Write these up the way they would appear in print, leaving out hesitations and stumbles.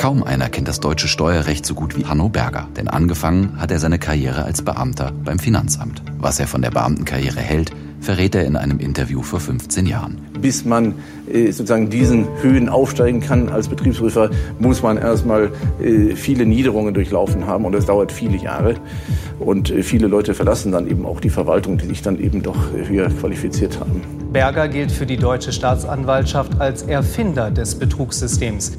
Kaum einer kennt das deutsche Steuerrecht so gut wie Hanno Berger, denn angefangen hat er seine Karriere als Beamter beim Finanzamt. Was er von der Beamtenkarriere hält, verrät er in einem Interview vor 15 Jahren. Bis man sozusagen diesen Höhen aufsteigen kann als Betriebsprüfer, muss man erstmal viele Niederungen durchlaufen haben und das dauert viele Jahre. Und viele Leute verlassen dann eben auch die Verwaltung, die sich dann eben doch höher qualifiziert haben. Berger gilt für die deutsche Staatsanwaltschaft als Erfinder des Betrugssystems.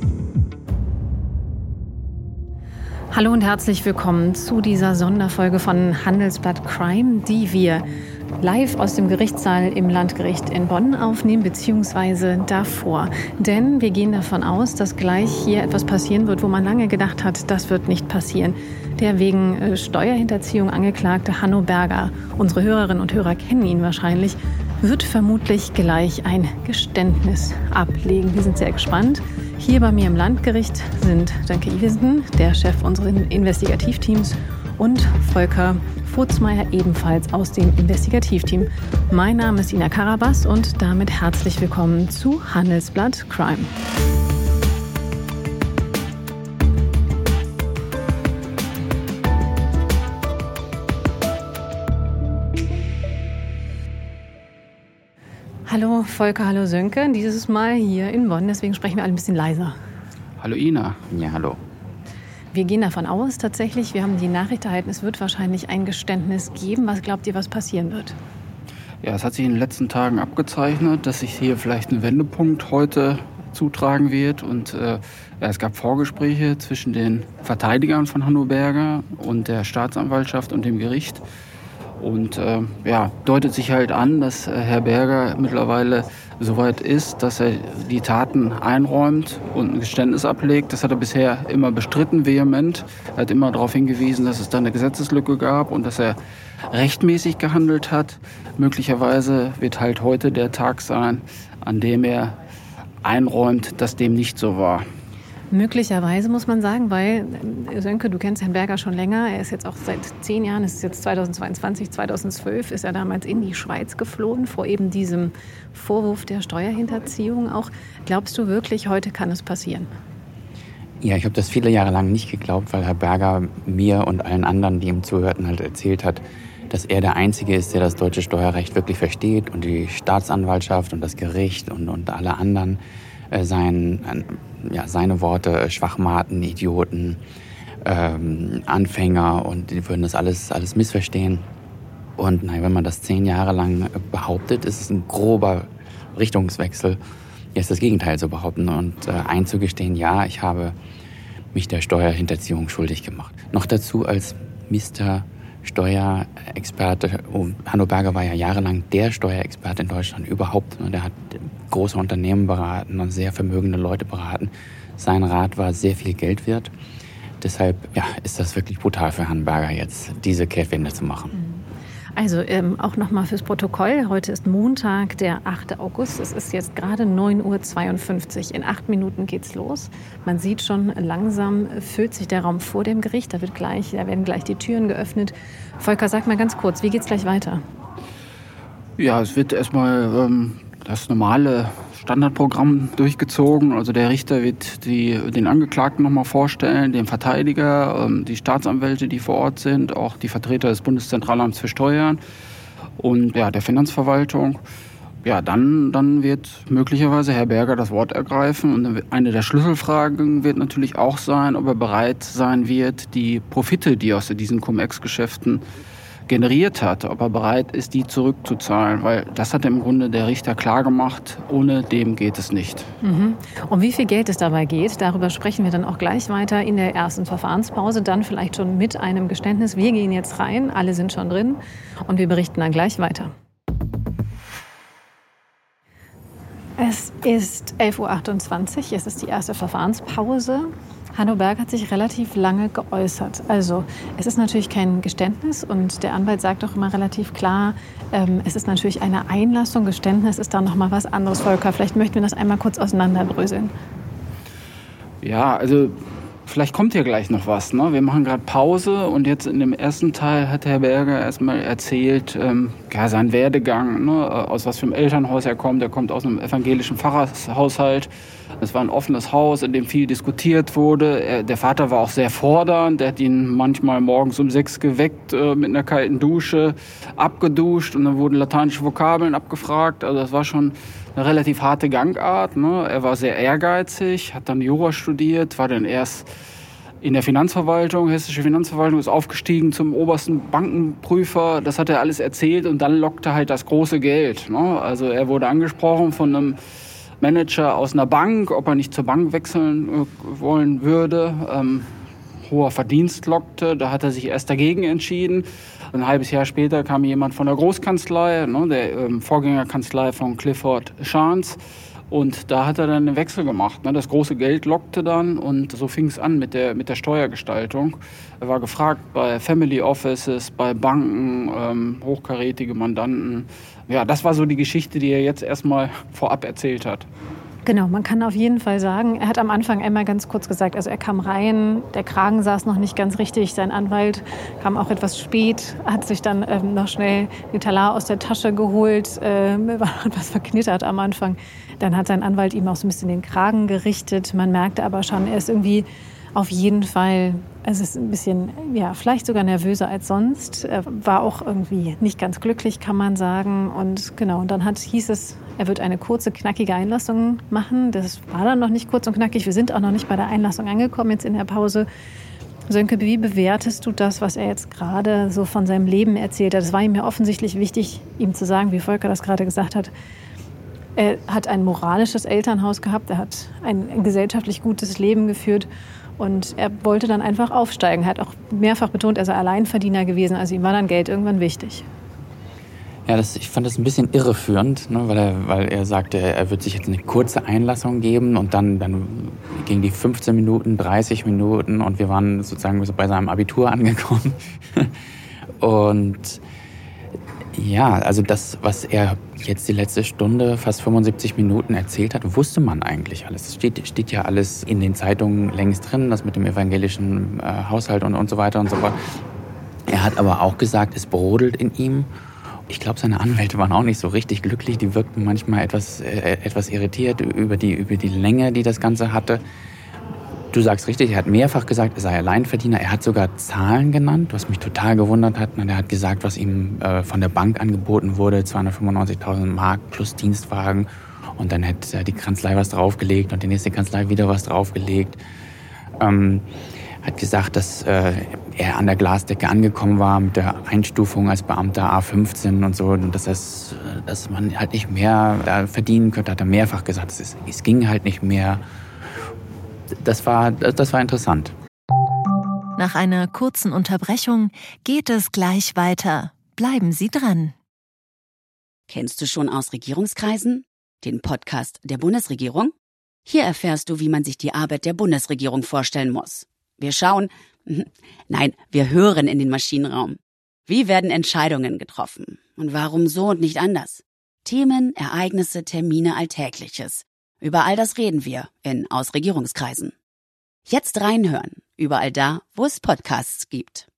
Hallo und herzlich willkommen zu dieser Sonderfolge von Handelsblatt Crime, die wir live aus dem Gerichtssaal im Landgericht in Bonn aufnehmen, beziehungsweise davor. Denn wir gehen davon aus, dass gleich hier etwas passieren wird, wo man lange gedacht hat, das wird nicht passieren. Der wegen Steuerhinterziehung angeklagte Hanno Berger, unsere Hörerinnen und Hörer kennen ihn wahrscheinlich, wird vermutlich gleich ein Geständnis ablegen. Wir sind sehr gespannt. Hier bei mir im Landgericht sind Sönke Ivesen, der Chef unseres Investigativteams, und Volker Furzmeier, ebenfalls aus dem Investigativteam. Mein Name ist Ina Karabas und damit herzlich willkommen zu Handelsblatt Crime. Hallo Volker, hallo Sönke, dieses Mal hier in Bonn, deswegen sprechen wir alle ein bisschen leiser. Hallo Ina. Ja, hallo. Wir gehen davon aus, tatsächlich, wir haben die Nachricht erhalten, es wird wahrscheinlich ein Geständnis geben. Was glaubt ihr, was passieren wird? Ja, es hat sich in den letzten Tagen abgezeichnet, dass sich hier vielleicht ein Wendepunkt heute zutragen wird. Und es gab Vorgespräche zwischen den Verteidigern von Hanno Berger und der Staatsanwaltschaft und dem Gericht. Und deutet sich halt an, dass Herr Berger mittlerweile soweit ist, dass er die Taten einräumt und ein Geständnis ablegt. Das hat er bisher immer bestritten, vehement. Er hat immer darauf hingewiesen, dass es da eine Gesetzeslücke gab und dass er rechtmäßig gehandelt hat. Möglicherweise wird halt heute der Tag sein, an dem er einräumt, dass dem nicht so war. Möglicherweise muss man sagen, weil, Sönke, du kennst Herrn Berger schon länger. Er ist jetzt auch seit 10 Jahren, es ist jetzt 2022, 2012, ist er damals in die Schweiz geflohen, vor eben diesem Vorwurf der Steuerhinterziehung auch. Glaubst du wirklich, heute kann es passieren? Ja, ich habe das viele Jahre lang nicht geglaubt, weil Herr Berger mir und allen anderen, die ihm zuhörten, halt erzählt hat, dass er der Einzige ist, der das deutsche Steuerrecht wirklich versteht und die Staatsanwaltschaft und das Gericht und alle anderen seine Worte, Schwachmaten, Idioten, Anfänger, und die würden das alles missverstehen. Und wenn man das 10 Jahre lang behauptet, ist es ein grober Richtungswechsel, jetzt das Gegenteil zu behaupten und einzugestehen, ja, ich habe mich der Steuerhinterziehung schuldig gemacht. Noch dazu als Mr. Steuerexperte. Hanno Berger war ja jahrelang der Steuerexperte in Deutschland überhaupt. Der hat große Unternehmen beraten und sehr vermögende Leute beraten. Sein Rat war sehr viel Geld wert. Deshalb ist das wirklich brutal für Herrn Berger jetzt, diese Kehrtwende zu machen. Also auch nochmal fürs Protokoll. Heute ist Montag, der 8. August. Es ist jetzt gerade 9:52 Uhr. In 8 Minuten geht's los. Man sieht schon, langsam füllt sich der Raum vor dem Gericht. Da werden gleich die Türen geöffnet. Volker, sag mal ganz kurz, wie geht's gleich weiter? Ja, es wird erstmal das normale Standardprogramm durchgezogen. Also der Richter wird den Angeklagten nochmal vorstellen, den Verteidiger, die Staatsanwälte, die vor Ort sind, auch die Vertreter des Bundeszentralamts für Steuern und der Finanzverwaltung. Ja, dann wird möglicherweise Herr Berger das Wort ergreifen. Und eine der Schlüsselfragen wird natürlich auch sein, ob er bereit sein wird, die Profite, die aus diesen Cum-Ex-Geschäften generiert hat, ob er bereit ist, die zurückzuzahlen, weil das hat im Grunde der Richter klargemacht, ohne dem geht es nicht. Um wie viel Geld es dabei geht, darüber sprechen wir dann auch gleich weiter in der ersten Verfahrenspause, dann vielleicht schon mit einem Geständnis. Wir gehen jetzt rein, alle sind schon drin und wir berichten dann gleich weiter. Es ist 11:28 Uhr, es ist die erste Verfahrenspause. Hanno Berger hat sich relativ lange geäußert. Also es ist natürlich kein Geständnis und der Anwalt sagt auch immer relativ klar, es ist natürlich eine Einlassung, Geständnis ist da noch mal was anderes. Volker, vielleicht möchten wir das einmal kurz auseinanderbröseln. Ja, also vielleicht kommt hier gleich noch was. Ne? Wir machen gerade Pause und jetzt in dem ersten Teil hat Herr Berger erstmal erzählt, seinen Werdegang, ne? Aus was für einem Elternhaus er kommt. Er kommt aus einem evangelischen Pfarrershaushalt. Es war ein offenes Haus, in dem viel diskutiert wurde. Der Vater war auch sehr fordernd. Der hat ihn manchmal morgens um 6 geweckt, mit einer kalten Dusche, abgeduscht und dann wurden lateinische Vokabeln abgefragt. Also das war schon eine relativ harte Gangart. Ne? Er war sehr ehrgeizig, hat dann Jura studiert, war dann erst in der Finanzverwaltung, hessische Finanzverwaltung, ist aufgestiegen zum obersten Bankenprüfer. Das hat er alles erzählt und dann lockte halt das große Geld. Ne? Also er wurde angesprochen von einem Manager aus einer Bank, ob er nicht zur Bank wechseln wollen würde. Hoher Verdienst lockte, da hat er sich erst dagegen entschieden. Ein halbes Jahr später kam jemand von der Großkanzlei, ne, der Vorgängerkanzlei von Clifford Chance. Und da hat er dann einen Wechsel gemacht. Ne? Das große Geld lockte dann und so fing es an mit der Steuergestaltung. Er war gefragt bei Family Offices, bei Banken, hochkarätige Mandanten. Ja, das war so die Geschichte, die er jetzt erstmal vorab erzählt hat. Genau, man kann auf jeden Fall sagen, er hat am Anfang einmal ganz kurz gesagt, also er kam rein, der Kragen saß noch nicht ganz richtig, sein Anwalt kam auch etwas spät, hat sich dann noch schnell den Talar aus der Tasche geholt, war etwas verknittert am Anfang. Dann hat sein Anwalt ihm auch so ein bisschen den Kragen gerichtet, man merkte aber schon, er ist irgendwie auf jeden Fall, es ist ein bisschen, ja, vielleicht sogar nervöser als sonst. Er war auch irgendwie nicht ganz glücklich, kann man sagen. Und genau, und dann hieß es, er wird eine kurze, knackige Einlassung machen. Das war dann noch nicht kurz und knackig. Wir sind auch noch nicht bei der Einlassung angekommen, jetzt in der Pause. Sönke, wie bewertest du das, was er jetzt gerade so von seinem Leben erzählt hat? Es war ihm ja offensichtlich wichtig, ihm zu sagen, wie Volker das gerade gesagt hat. Er hat ein moralisches Elternhaus gehabt, er hat ein gesellschaftlich gutes Leben geführt. Und er wollte dann einfach aufsteigen. Er hat auch mehrfach betont, er sei Alleinverdiener gewesen. Also ihm war dann Geld irgendwann wichtig. Ja, ich fand das ein bisschen irreführend, ne, weil er sagte, er wird sich jetzt eine kurze Einlassung geben und dann gingen die 15 Minuten, 30 Minuten und wir waren sozusagen so bei seinem Abitur angekommen. Und ja, also das, was er jetzt die letzte Stunde, fast 75 Minuten erzählt hat, wusste man eigentlich alles. Es steht ja alles in den Zeitungen längst drin, das mit dem evangelischen Haushalt und so weiter und so fort. Er hat aber auch gesagt, es brodelt in ihm. Ich glaube, seine Anwälte waren auch nicht so richtig glücklich. Die wirkten manchmal etwas irritiert über die Länge, die das Ganze hatte. Du sagst richtig, er hat mehrfach gesagt, er sei Alleinverdiener. Er hat sogar Zahlen genannt, was mich total gewundert hat. Er hat gesagt, was ihm von der Bank angeboten wurde, 295.000 Mark plus Dienstwagen. Und dann hätte die Kanzlei was draufgelegt und die nächste Kanzlei wieder was draufgelegt. Hat gesagt, dass er an der Glasdecke angekommen war mit der Einstufung als Beamter A15 und so. Und dass man halt nicht mehr verdienen könnte, hat er mehrfach gesagt. Es ging halt nicht mehr. Das war interessant. Nach einer kurzen Unterbrechung geht es gleich weiter. Bleiben Sie dran. Kennst du schon aus Regierungskreisen? Den Podcast der Bundesregierung? Hier erfährst du, wie man sich die Arbeit der Bundesregierung vorstellen muss. Wir hören in den Maschinenraum. Wie werden Entscheidungen getroffen? Und warum so und nicht anders? Themen, Ereignisse, Termine, Alltägliches. Über all das reden wir aus Regierungskreisen. Jetzt reinhören, überall da, wo es Podcasts gibt.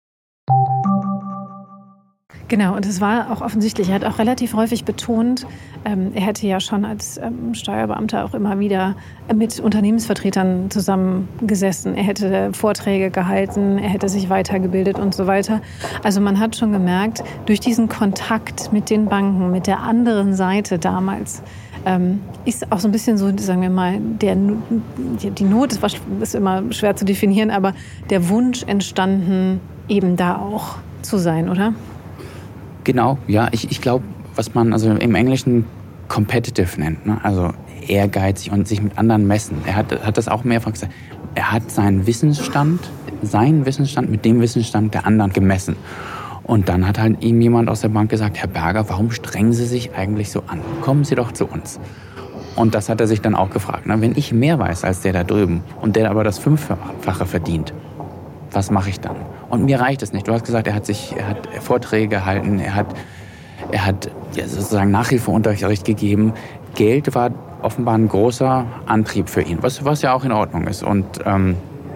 Genau, und es war auch offensichtlich, er hat auch relativ häufig betont, er hätte ja schon als Steuerbeamter auch immer wieder mit Unternehmensvertretern zusammengesessen. Er hätte Vorträge gehalten, er hätte sich weitergebildet und so weiter. Also man hat schon gemerkt, durch diesen Kontakt mit den Banken, mit der anderen Seite damals, ist auch so ein bisschen so, sagen wir mal, die Not ist immer schwer zu definieren, aber der Wunsch entstanden, eben da auch zu sein, oder? Genau, ja, ich glaube, was man also im Englischen competitive nennt, ne? Also ehrgeizig und sich mit anderen messen. Er hat das auch mehrfach gesagt. Er hat seinen Wissensstand mit dem Wissensstand der anderen gemessen. Und dann hat halt ihm jemand aus der Bank gesagt, Herr Berger, warum strengen Sie sich eigentlich so an? Kommen Sie doch zu uns. Und das hat er sich dann auch gefragt. Ne? Wenn ich mehr weiß als der da drüben und der aber das 5-fache verdient, was mache ich dann? Und mir reicht es nicht. Du hast gesagt, er hat Vorträge gehalten, er hat sozusagen Nachhilfeunterricht gegeben. Geld war offenbar ein großer Antrieb für ihn, was ja auch in Ordnung ist. Und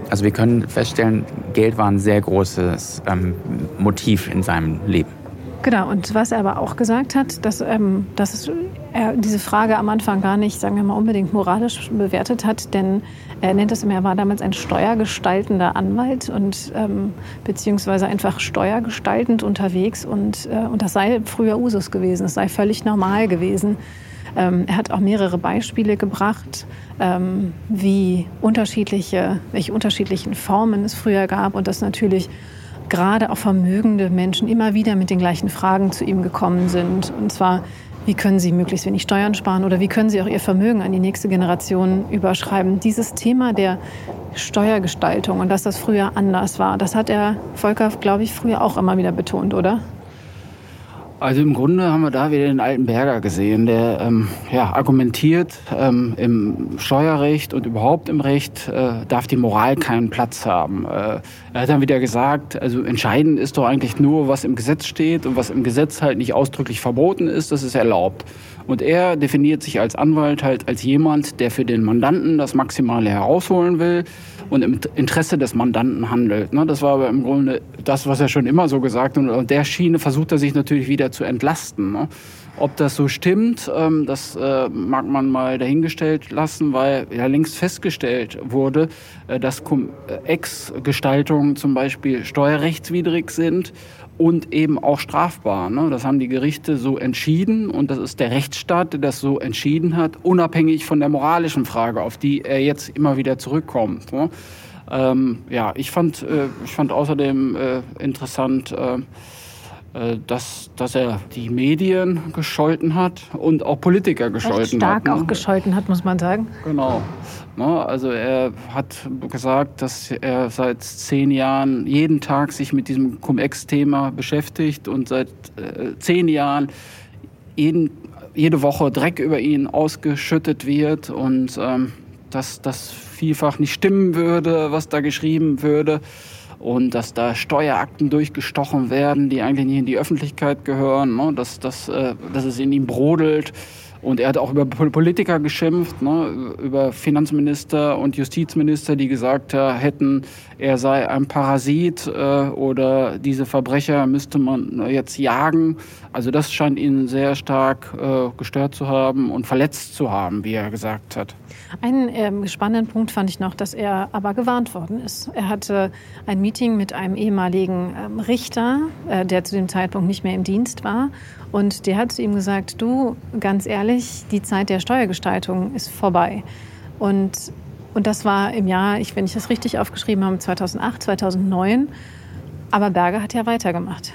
Also wir können feststellen, Geld war ein sehr großes Motiv in seinem Leben. Genau, und was er aber auch gesagt hat, dass er diese Frage am Anfang gar nicht, sagen wir mal, unbedingt moralisch bewertet hat, denn er nennt es immer, er war damals ein steuergestaltender Anwalt und beziehungsweise einfach steuergestaltend unterwegs und das sei früher Usus gewesen, es sei völlig normal gewesen. Er hat auch mehrere Beispiele gebracht, welche unterschiedlichen Formen es früher gab und dass natürlich gerade auch vermögende Menschen immer wieder mit den gleichen Fragen zu ihm gekommen sind. Und zwar, wie können sie möglichst wenig Steuern sparen oder wie können sie auch ihr Vermögen an die nächste Generation überschreiben. Dieses Thema der Steuergestaltung und dass das früher anders war, das hat der Volker, glaube ich, früher auch immer wieder betont, oder? Also im Grunde haben wir da wieder den alten Berger gesehen, der argumentiert, im Steuerrecht und überhaupt im Recht darf die Moral keinen Platz haben. Er hat dann wieder gesagt, also entscheidend ist doch eigentlich nur, was im Gesetz steht und was im Gesetz halt nicht ausdrücklich verboten ist, das ist erlaubt. Und er definiert sich als Anwalt halt als jemand, der für den Mandanten das Maximale herausholen will und im Interesse des Mandanten handelt. Das war aber im Grunde das, was er schon immer so gesagt hat. Und an der Schiene versucht er sich natürlich wieder zu entlasten. Ob das so stimmt, das mag man mal dahingestellt lassen, weil ja längst festgestellt wurde, dass Cum-Ex-Gestaltungen zum Beispiel steuerrechtswidrig sind und eben auch strafbar. Das haben die Gerichte so entschieden und das ist der Rechtsstaat, der das so entschieden hat, unabhängig von der moralischen Frage, auf die er jetzt immer wieder zurückkommt. Ich fand außerdem interessant, dass er die Medien gescholten hat und auch Politiker gescholten hat. Stark auch gescholten hat, muss man sagen. Genau. Also er hat gesagt, dass er seit 10 Jahren jeden Tag sich mit diesem Cum-Ex-Thema beschäftigt und seit 10 Jahren jede Woche Dreck über ihn ausgeschüttet wird und dass das vielfach nicht stimmen würde, was da geschrieben würde. Und dass da Steuerakten durchgestochen werden, die eigentlich nicht in die Öffentlichkeit gehören, dass es in ihm brodelt. Und er hat auch über Politiker geschimpft, über Finanzminister und Justizminister, die gesagt hätten, er sei ein Parasit oder diese Verbrecher müsste man jetzt jagen. Also das scheint ihn sehr stark gestört zu haben und verletzt zu haben, wie er gesagt hat. Einen spannenden Punkt fand ich noch, dass er aber gewarnt worden ist. Er hatte ein Meeting mit einem ehemaligen Richter, der zu dem Zeitpunkt nicht mehr im Dienst war. Und der hat zu ihm gesagt, du, ganz ehrlich, die Zeit der Steuergestaltung ist vorbei. Und das war im Jahr, wenn ich das richtig aufgeschrieben habe, 2008, 2009. Aber Berger hat ja weitergemacht.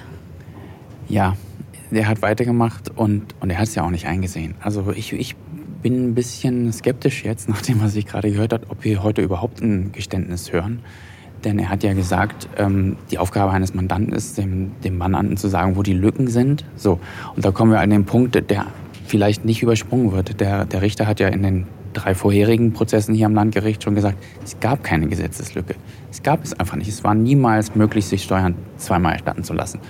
Ja, der hat weitergemacht und er hat es ja auch nicht eingesehen. Also ich bin ein bisschen skeptisch jetzt, nachdem was ich gerade gehört habe, ob wir heute überhaupt ein Geständnis hören. Denn er hat ja gesagt, die Aufgabe eines Mandanten ist, dem Mandanten zu sagen, wo die Lücken sind. So, und da kommen wir an den Punkt, der vielleicht nicht übersprungen wird. Der Richter hat ja in den 3 vorherigen Prozessen hier am Landgericht schon gesagt, es gab keine Gesetzeslücke. Es gab es einfach nicht. Es war niemals möglich, sich Steuern zweimal erstatten zu lassen.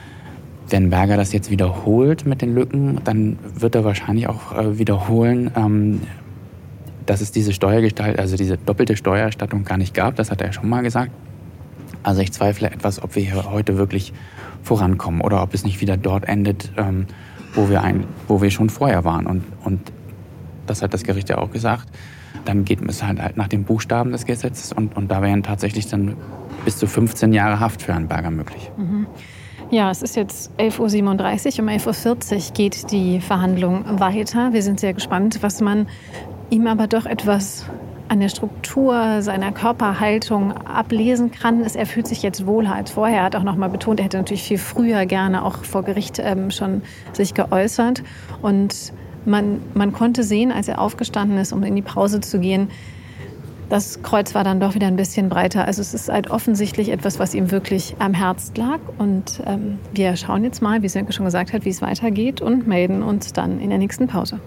Wenn Berger das jetzt wiederholt mit den Lücken, dann wird er wahrscheinlich auch wiederholen, dass es diese also diese doppelte Steuererstattung gar nicht gab. Das hat er schon mal gesagt. Also ich zweifle etwas, ob wir hier heute wirklich vorankommen oder ob es nicht wieder dort endet, wo wir schon vorher waren. Und das hat das Gericht ja auch gesagt. Dann geht es halt nach dem Buchstaben des Gesetzes und da wären tatsächlich dann bis zu 15 Jahre Haft für Herrn Berger möglich. Mhm. Ja, es ist jetzt 11.37 Uhr. Um 11.40 Uhr geht die Verhandlung weiter. Wir sind sehr gespannt, was man ihm aber doch etwas an der Struktur seiner Körperhaltung ablesen kann. Er fühlt sich jetzt wohler als vorher. Er hat auch noch mal betont, er hätte natürlich viel früher gerne auch vor Gericht schon sich geäußert. Und man konnte sehen, als er aufgestanden ist, um in die Pause zu gehen, das Kreuz war dann doch wieder ein bisschen breiter. Also es ist halt offensichtlich etwas, was ihm wirklich am Herzen lag. Und wir schauen jetzt mal, wie Sönke schon gesagt hat, wie es weitergeht und melden uns dann in der nächsten Pause.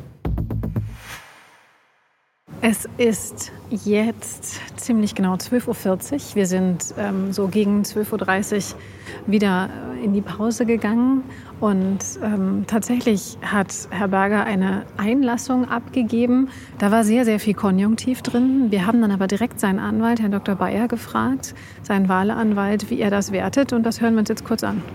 Es ist jetzt ziemlich genau 12.40 Uhr. Wir sind so gegen 12.30 Uhr wieder in die Pause gegangen. Und tatsächlich hat Herr Berger eine Einlassung abgegeben. Da war sehr, sehr viel Konjunktiv drin. Wir haben dann aber direkt seinen Anwalt, Herrn Dr. Bayer, gefragt, seinen Wahleanwalt, wie er das wertet. Und das hören wir uns jetzt kurz an.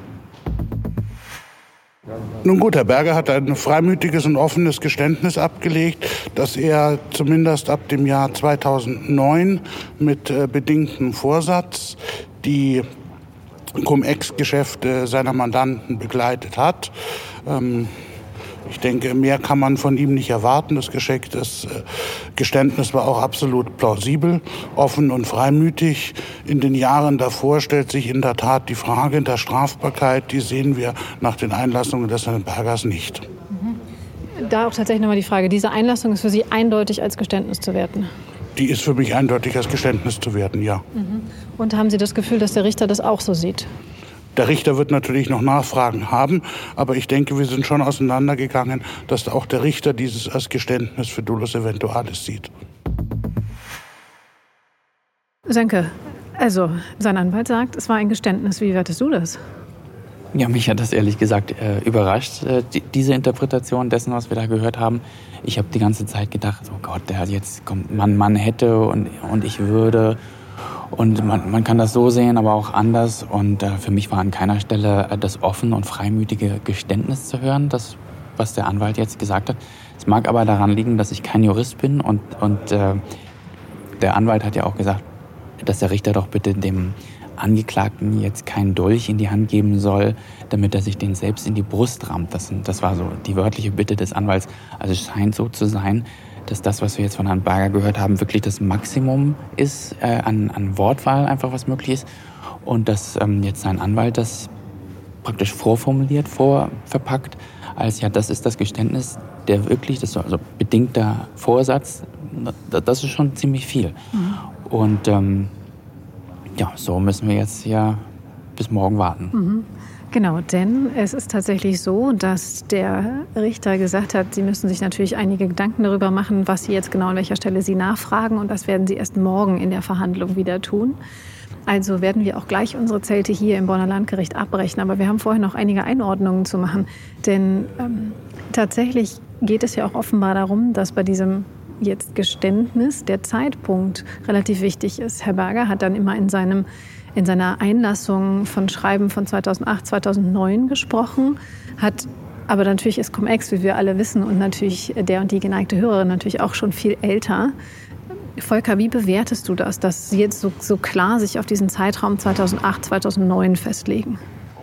Nun gut, Herr Berger hat ein freimütiges und offenes Geständnis abgelegt, dass er zumindest ab dem Jahr 2009 mit bedingtem Vorsatz die Cum-Ex-Geschäfte seiner Mandanten begleitet hat. Ich denke, mehr kann man von ihm nicht erwarten. Das Geständnis war auch absolut plausibel, offen und freimütig. In den Jahren davor stellt sich in der Tat die Frage der Strafbarkeit. Die sehen wir nach den Einlassungen des Herrn Bergers nicht. Da auch tatsächlich nochmal die Frage, diese Einlassung ist für Sie eindeutig als Geständnis zu werten? Die ist für mich eindeutig als Geständnis zu werten, ja. Und haben Sie das Gefühl, dass der Richter das auch so sieht? Der Richter wird natürlich noch Nachfragen haben, aber ich denke, wir sind schon auseinandergegangen, dass auch der Richter dieses als Geständnis für Dolus Eventualis sieht. Sönke, also sein Anwalt sagt, es war ein Geständnis. Wie wertest du das? Ja, mich hat das ehrlich gesagt überrascht, diese Interpretation dessen, was wir da gehört haben. Ich habe die ganze Zeit gedacht, oh Gott, jetzt kommt man hätte und ich würde. Und man kann das so sehen, aber auch anders. Und für mich war an keiner Stelle das offen und freimütige Geständnis zu hören, das, was der Anwalt jetzt gesagt hat. Es mag aber daran liegen, dass ich kein Jurist bin. Und der Anwalt hat ja auch gesagt, dass der Richter doch bitte dem Angeklagten jetzt keinen Dolch in die Hand geben soll, damit er sich den selbst in die Brust rammt. Das war so die wörtliche Bitte des Anwalts. Also es scheint so zu sein, dass das, was wir jetzt von Herrn Berger gehört haben, wirklich das Maximum ist an Wortwahl einfach, was möglich ist. Und dass jetzt sein Anwalt das praktisch vorformuliert, verpackt, als ja, das ist das Geständnis, der wirklich, das ist also bedingter Vorsatz, das ist schon ziemlich viel. Und ja, so müssen wir jetzt ja bis morgen warten. Genau, denn es ist tatsächlich so, dass der Richter gesagt hat, Sie müssen sich natürlich einige Gedanken darüber machen, was Sie jetzt genau an welcher Stelle Sie nachfragen. Und das werden Sie erst morgen in der Verhandlung wieder tun. Also werden wir auch gleich unsere Zelte hier im Bonner Landgericht abbrechen. Aber wir haben vorher noch einige Einordnungen zu machen. Denn tatsächlich geht es ja auch offenbar darum, dass bei diesem jetzt Geständnis der Zeitpunkt relativ wichtig ist. Herr Berger hat dann immer in seiner Einlassung von Schreiben von 2008, 2009 gesprochen, hat aber natürlich ist Cum-Ex, wie wir alle wissen, und natürlich der und die geneigte Hörerin natürlich auch schon viel älter. Volker, wie bewertest du das, dass Sie jetzt so klar sich auf diesen Zeitraum 2008, 2009 festlegen?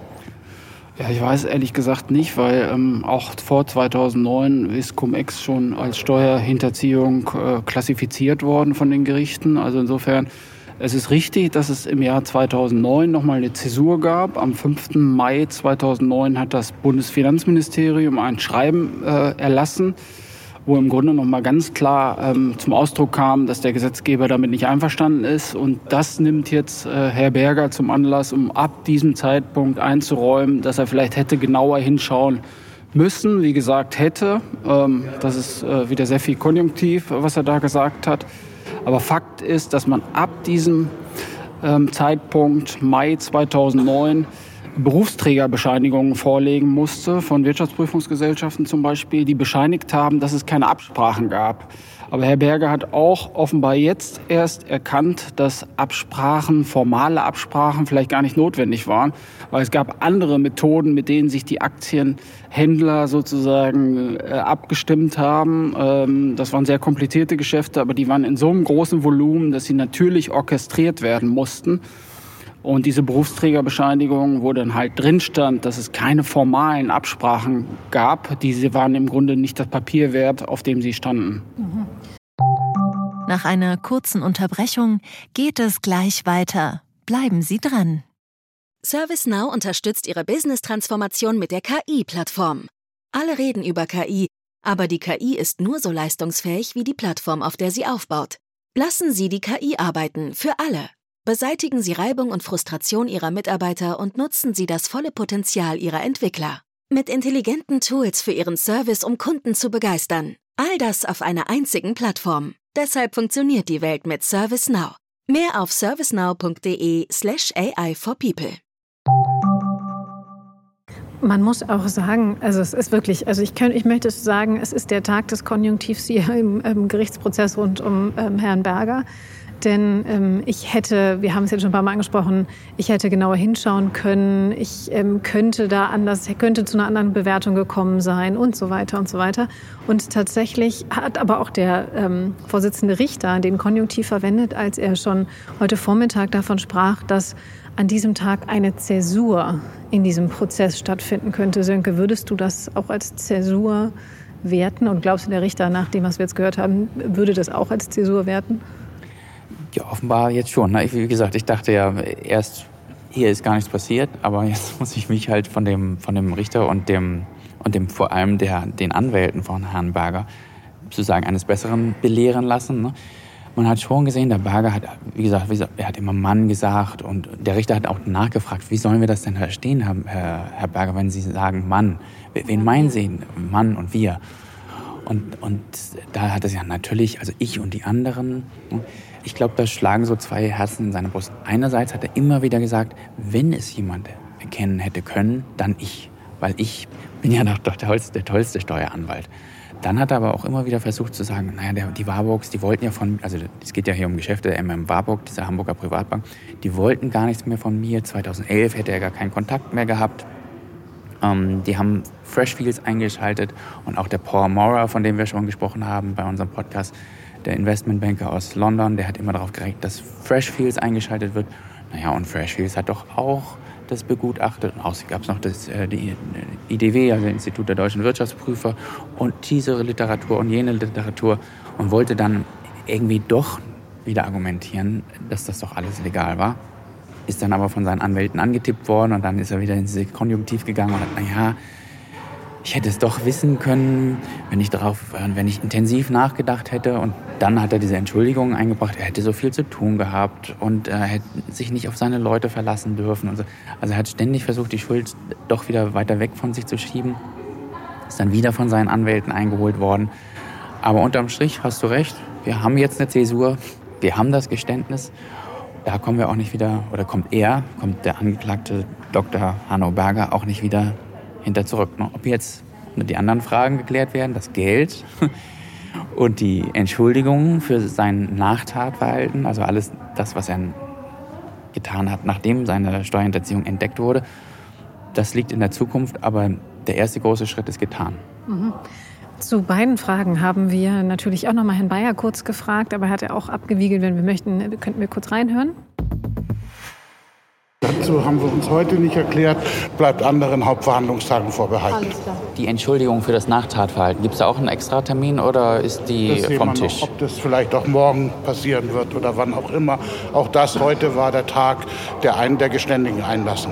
Ja, ich weiß ehrlich gesagt nicht, weil auch vor 2009 ist Cum-Ex schon als Steuerhinterziehung klassifiziert worden von den Gerichten. Also insofern, es ist richtig, dass es im Jahr 2009 nochmal eine Zäsur gab. Am 5. Mai 2009 hat das Bundesfinanzministerium ein Schreiben erlassen, wo im Grunde nochmal ganz klar zum Ausdruck kam, dass der Gesetzgeber damit nicht einverstanden ist. Und das nimmt jetzt Herr Berger zum Anlass, um ab diesem Zeitpunkt einzuräumen, dass er vielleicht hätte genauer hinschauen müssen. Wie gesagt, hätte. Das ist wieder sehr viel Konjunktiv, was er da gesagt hat. Aber Fakt ist, dass man ab diesem Zeitpunkt, Mai 2009, Berufsträgerbescheinigungen vorlegen musste, von Wirtschaftsprüfungsgesellschaften zum Beispiel, die bescheinigt haben, dass es keine Absprachen gab. Aber Herr Berger hat auch offenbar jetzt erst erkannt, dass formale Absprachen vielleicht gar nicht notwendig waren, weil es gab andere Methoden, mit denen sich die Aktienhändler sozusagen abgestimmt haben. Das waren sehr komplizierte Geschäfte, aber die waren in so einem großen Volumen, dass sie natürlich orchestriert werden mussten. Und diese Berufsträgerbescheinigung, wo dann halt drin stand, dass es keine formalen Absprachen gab, diese waren im Grunde nicht das Papier wert, auf dem sie standen. Nach einer kurzen Unterbrechung geht es gleich weiter. Bleiben Sie dran. ServiceNow unterstützt Ihre Business-Transformation mit der KI-Plattform. Alle reden über KI, aber die KI ist nur so leistungsfähig wie die Plattform, auf der sie aufbaut. Lassen Sie die KI arbeiten, für alle. Beseitigen Sie Reibung und Frustration Ihrer Mitarbeiter und nutzen Sie das volle Potenzial Ihrer Entwickler. Mit intelligenten Tools für Ihren Service, um Kunden zu begeistern. All das auf einer einzigen Plattform. Deshalb funktioniert die Welt mit ServiceNow. Mehr auf servicenow.de/AI for people. Man muss auch sagen, also es ist wirklich, also ich möchte sagen, es ist der Tag des Konjunktivs hier im Gerichtsprozess rund um Herrn Berger. Denn wir haben es jetzt schon ein paar Mal angesprochen, ich hätte genauer hinschauen können, ich könnte zu einer anderen Bewertung gekommen sein und so weiter und so weiter. Und tatsächlich hat aber auch der Vorsitzende Richter den Konjunktiv verwendet, als er schon heute Vormittag davon sprach, dass an diesem Tag eine Zäsur in diesem Prozess stattfinden könnte. Sönke, würdest du das auch als Zäsur werten? Und glaubst du, der Richter, nach dem, was wir jetzt gehört haben, würde das auch als Zäsur werten? Ja, offenbar jetzt schon. Wie gesagt, ich dachte ja erst, hier ist gar nichts passiert, aber jetzt muss ich mich halt von dem Richter und dem vor allem den Anwälten von Herrn Berger sozusagen eines Besseren belehren lassen. Ne? Man hat schon gesehen, der Berger hat, wie gesagt, er hat immer Mann gesagt und der Richter hat auch nachgefragt, wie sollen wir das denn verstehen, Herr Berger, wenn Sie sagen Mann? Wen meinen Sie? Mann und wir. Und da hat es ja natürlich, also ich und die anderen, ich glaube, da schlagen so zwei Herzen in seiner Brust. Einerseits hat er immer wieder gesagt, wenn es jemand erkennen hätte können, dann ich. Weil ich bin ja doch der tollste Steueranwalt. Dann hat er aber auch immer wieder versucht zu sagen, naja, die Warburgs, die wollten ja also es geht ja hier um Geschäfte der Warburg, dieser Hamburger Privatbank, die wollten gar nichts mehr von mir. 2011 hätte er gar keinen Kontakt mehr gehabt. Die haben Freshfields eingeschaltet und auch der Paul Maurer, von dem wir schon gesprochen haben bei unserem Podcast, der Investmentbanker aus London, der hat immer darauf gerechnet, dass Freshfields eingeschaltet wird. Naja, und Freshfields hat doch auch das begutachtet. Und außerdem gab es noch die IDW, also Institut der Deutschen Wirtschaftsprüfer, und diese Literatur und jene Literatur und wollte dann irgendwie doch wieder argumentieren, dass das doch alles legal war. Ist dann aber von seinen Anwälten angetippt worden und dann ist er wieder ins Konjunktiv gegangen und hat, naja, ich hätte es doch wissen können, wenn ich intensiv nachgedacht hätte. Und dann hat er diese Entschuldigung eingebracht, er hätte so viel zu tun gehabt und er hätte sich nicht auf seine Leute verlassen dürfen. Und so. Also er hat ständig versucht, die Schuld doch wieder weiter weg von sich zu schieben. Ist dann wieder von seinen Anwälten eingeholt worden. Aber unterm Strich hast du recht, wir haben jetzt eine Zäsur, wir haben das Geständnis. Da kommen wir auch nicht wieder, oder kommt der Angeklagte Dr. Hanno Berger auch nicht wieder hinter zurück. Ob jetzt die anderen Fragen geklärt werden, das Geld und die Entschuldigungen für sein Nachtatverhalten, also alles das, was er getan hat, nachdem seine Steuerhinterziehung entdeckt wurde, das liegt in der Zukunft, aber der erste große Schritt ist getan. Mhm. Zu beiden Fragen haben wir natürlich auch noch mal Herrn Bayer kurz gefragt, aber er hat ja auch abgewiegelt, wenn wir möchten, könnten wir kurz reinhören. Dazu haben wir uns heute nicht erklärt, bleibt anderen Hauptverhandlungstagen vorbehalten. Alles klar. Die Entschuldigung für das Nachtatverhalten, gibt es da auch einen Extratermin oder ist die vom Tisch? Noch, ob das vielleicht auch morgen passieren wird oder wann auch immer. Auch das heute war der Tag, der einen der Geständigen einlassen.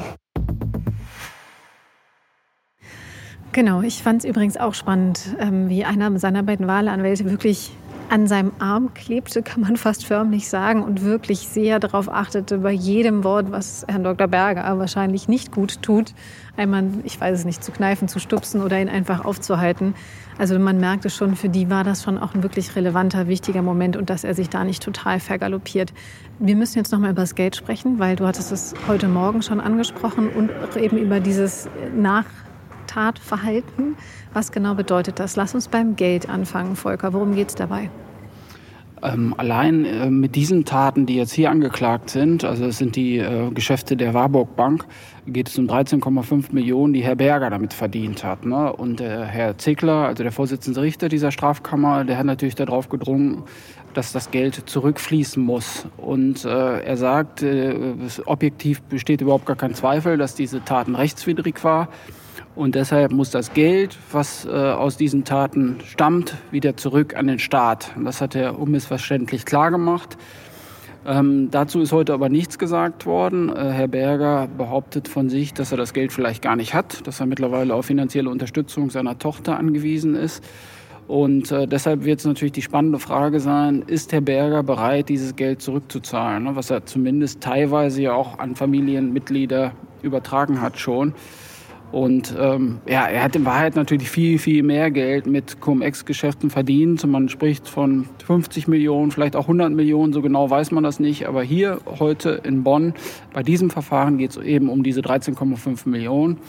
Genau, ich fand es übrigens auch spannend, wie einer seiner beiden Wahlanwälte wirklich an seinem Arm klebte, kann man fast förmlich sagen, und wirklich sehr darauf achtete, bei jedem Wort, was Herrn Dr. Berger wahrscheinlich nicht gut tut, einmal, ich weiß es nicht, zu kneifen, zu stupsen oder ihn einfach aufzuhalten. Also man merkte schon, für die war das schon auch ein wirklich relevanter, wichtiger Moment und dass er sich da nicht total vergaloppiert. Wir müssen jetzt noch mal über das Geld sprechen, weil du hattest es heute Morgen schon angesprochen und eben über dieses Tatverhalten. Was genau bedeutet das? Lass uns beim Geld anfangen, Volker. Worum geht es dabei? Allein mit diesen Taten, die jetzt hier angeklagt sind, also es sind die Geschäfte der Warburg Bank, geht es um 13,5 Millionen, die Herr Berger damit verdient hat. Ne? Und Herr Ziegler, also der Vorsitzende Richter dieser Strafkammer, der hat natürlich darauf gedrungen, dass das Geld zurückfließen muss. Und er sagt, objektiv besteht überhaupt gar kein Zweifel, dass diese Taten rechtswidrig war. Und deshalb muss das Geld, was aus diesen Taten stammt, wieder zurück an den Staat. Und das hat er unmissverständlich klargemacht. Dazu ist heute aber nichts gesagt worden. Herr Berger behauptet von sich, dass er das Geld vielleicht gar nicht hat, dass er mittlerweile auf finanzielle Unterstützung seiner Tochter angewiesen ist. Und deshalb wird es natürlich die spannende Frage sein, ist Herr Berger bereit, dieses Geld zurückzuzahlen, ne? Was er zumindest teilweise ja auch an Familienmitglieder übertragen hat schon. Und er hat in Wahrheit natürlich viel, viel mehr Geld mit Cum-Ex-Geschäften verdient. Man spricht von 50 Millionen, vielleicht auch 100 Millionen, so genau weiß man das nicht. Aber hier heute in Bonn, bei diesem Verfahren geht es eben um diese 13,5 Millionen.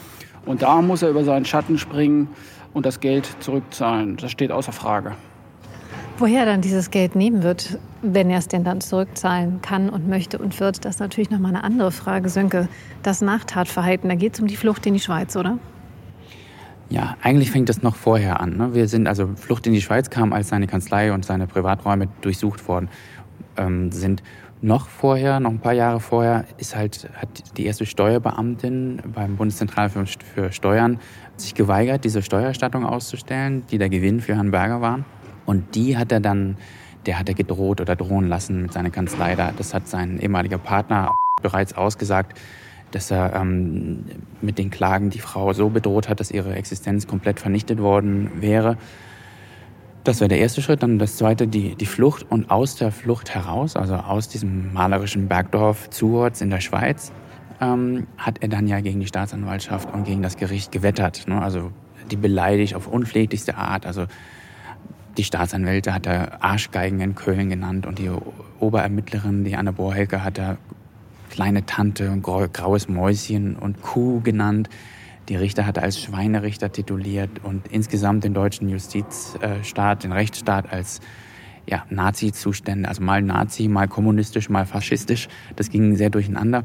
Und da muss er über seinen Schatten springen und das Geld zurückzahlen. Das steht außer Frage. Woher er dann dieses Geld nehmen wird, wenn er es denn dann zurückzahlen kann und möchte und wird, das ist natürlich nochmal eine andere Frage. Sönke, das Nachtatverhalten, da geht es um die Flucht in die Schweiz, oder? Ja, eigentlich fängt das noch vorher an. Ne? Flucht in die Schweiz kam, als seine Kanzlei und seine Privaträume durchsucht worden sind. Noch ein paar Jahre vorher, hat die erste Steuerbeamtin beim Bundeszentralamt für Steuern sich geweigert, diese Steuererstattung auszustellen, die der Gewinn für Herrn Berger waren. Und der hat er gedroht oder drohen lassen mit seiner Kanzlei. Das hat sein ehemaliger Partner bereits ausgesagt, dass er mit den Klagen die Frau so bedroht hat, dass ihre Existenz komplett vernichtet worden wäre. Das wäre der erste Schritt. Dann das zweite, die Flucht. Und aus der Flucht heraus, also aus diesem malerischen Bergdorf Zuhorz in der Schweiz, hat er dann ja gegen die Staatsanwaltschaft und gegen das Gericht gewettert. Ne? Also die beleidigt auf unpfleglichste Art. Also die Staatsanwälte hat er Arschgeigen in Köln genannt und die Oberermittlerin, die Anne Bohrhelke, hat er kleine Tante und graues Mäuschen und Kuh genannt. Die Richter hat er als Schweinerichter tituliert und insgesamt den deutschen Justizstaat, den Rechtsstaat als Nazi-Zustände, also mal Nazi, mal kommunistisch, mal faschistisch. Das ging sehr durcheinander.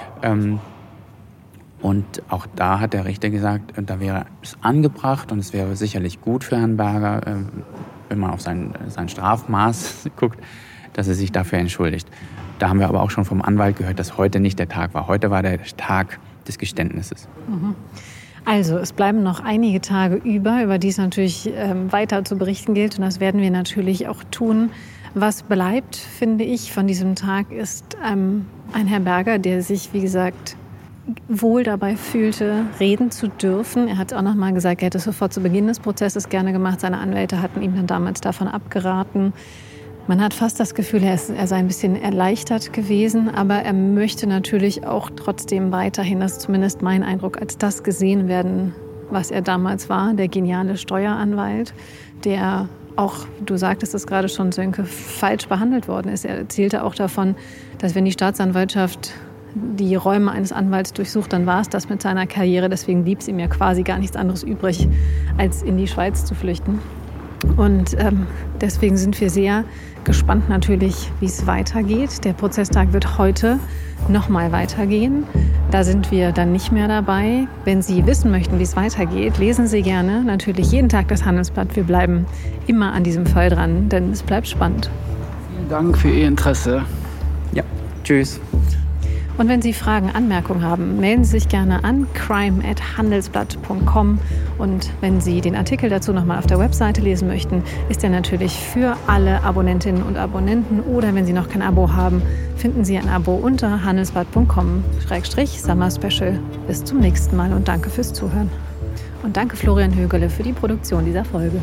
Und auch da hat der Richter gesagt, da wäre es angebracht und es wäre sicherlich gut für Herrn Berger, wenn man auf sein Strafmaß guckt, dass er sich dafür entschuldigt. Da haben wir aber auch schon vom Anwalt gehört, dass heute nicht der Tag war. Heute war der Tag des Geständnisses. Also es bleiben noch einige Tage über die es natürlich weiter zu berichten gilt. Und das werden wir natürlich auch tun. Was bleibt, finde ich, von diesem Tag ist ein Herr Berger, der sich, wie gesagt, wohl dabei fühlte, reden zu dürfen. Er hat auch noch mal gesagt, er hätte es sofort zu Beginn des Prozesses gerne gemacht. Seine Anwälte hatten ihm dann damals davon abgeraten. Man hat fast das Gefühl, er sei ein bisschen erleichtert gewesen, aber er möchte natürlich auch trotzdem weiterhin, das ist zumindest mein Eindruck, als das gesehen werden, was er damals war, der geniale Steueranwalt, der auch, du sagtest es gerade schon, Sönke, falsch behandelt worden ist. Er erzählte auch davon, dass wenn die Staatsanwaltschaft die Räume eines Anwalts durchsucht, dann war es das mit seiner Karriere. Deswegen blieb es ihm ja quasi gar nichts anderes übrig, als in die Schweiz zu flüchten. Und deswegen sind wir sehr gespannt natürlich, wie es weitergeht. Der Prozesstag wird heute nochmal weitergehen. Da sind wir dann nicht mehr dabei. Wenn Sie wissen möchten, wie es weitergeht, lesen Sie gerne natürlich jeden Tag das Handelsblatt. Wir bleiben immer an diesem Fall dran, denn es bleibt spannend. Vielen Dank für Ihr Interesse. Ja, tschüss. Und wenn Sie Fragen, Anmerkungen haben, melden Sie sich gerne an crime@handelsblatt.com. Und wenn Sie den Artikel dazu nochmal auf der Webseite lesen möchten, ist er natürlich für alle Abonnentinnen und Abonnenten. Oder wenn Sie noch kein Abo haben, finden Sie ein Abo unter handelsblatt.com/Summer Special. Bis zum nächsten Mal und danke fürs Zuhören. Und danke Florian Högele für die Produktion dieser Folge.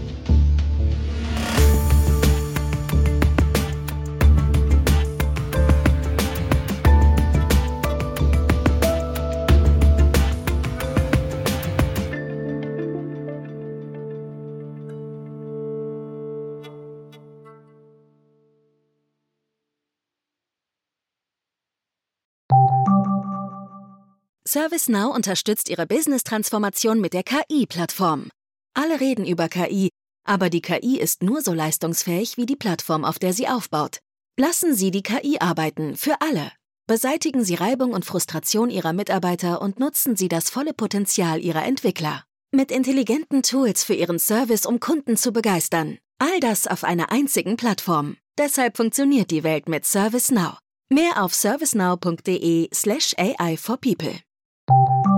ServiceNow unterstützt Ihre Business-Transformation mit der KI-Plattform. Alle reden über KI, aber die KI ist nur so leistungsfähig wie die Plattform, auf der sie aufbaut. Lassen Sie die KI arbeiten, für alle. Beseitigen Sie Reibung und Frustration Ihrer Mitarbeiter und nutzen Sie das volle Potenzial Ihrer Entwickler. Mit intelligenten Tools für Ihren Service, um Kunden zu begeistern. All das auf einer einzigen Plattform. Deshalb funktioniert die Welt mit ServiceNow. Mehr auf servicenow.de/AI for people.